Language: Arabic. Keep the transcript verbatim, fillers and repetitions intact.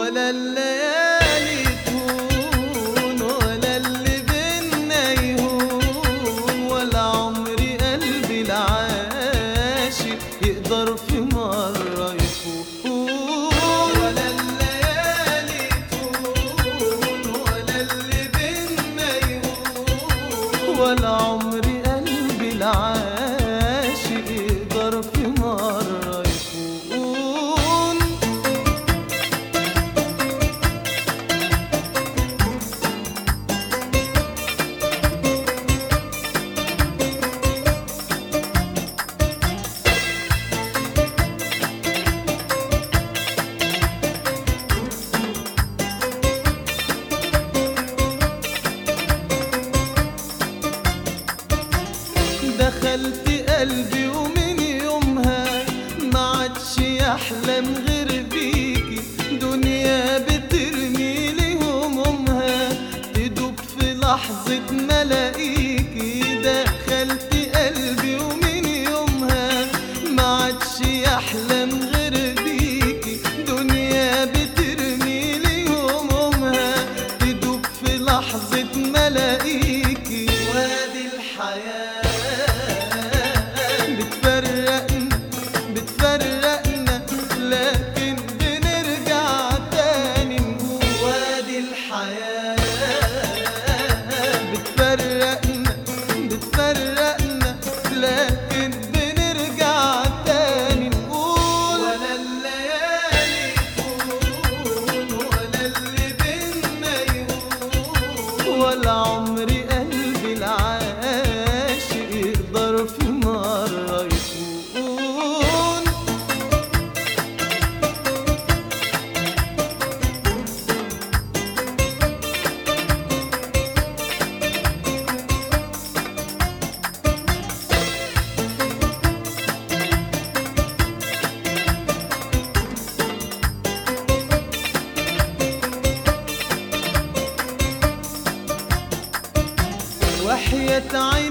ولا الليالي تهون ولا اللي بينا يهون، ولا عمري قلبي العاشق يقدر في مرة يخون. ولا الليالي تهون ولا اللي بينا يهون، ولا عمري قلبي العاشق يقدر في مرة يخون. دخلت قلبي ومن يومها ما عادش يحلم غير بيكي، دنيا بترمي لي همومها تدوب في لحظة ما الاقيكي. دخلت قلبي ومن يومها ما عادش يحلم غير بيكي، دنيا بترمي لي همومها تدوب في لحظة ما الاقيكي. وادي الحياة بتفرقنا بتفرقنا لكن بنرجع تاني نقول. وادي الحياة بتفرقنا بتفرقنا لكن بنرجع تاني نقول. ولا الليالي تهون ولا اللي بينا يهون، ولا عمري قلبي العاشق يقدر في مرة يخون. وحياة عيني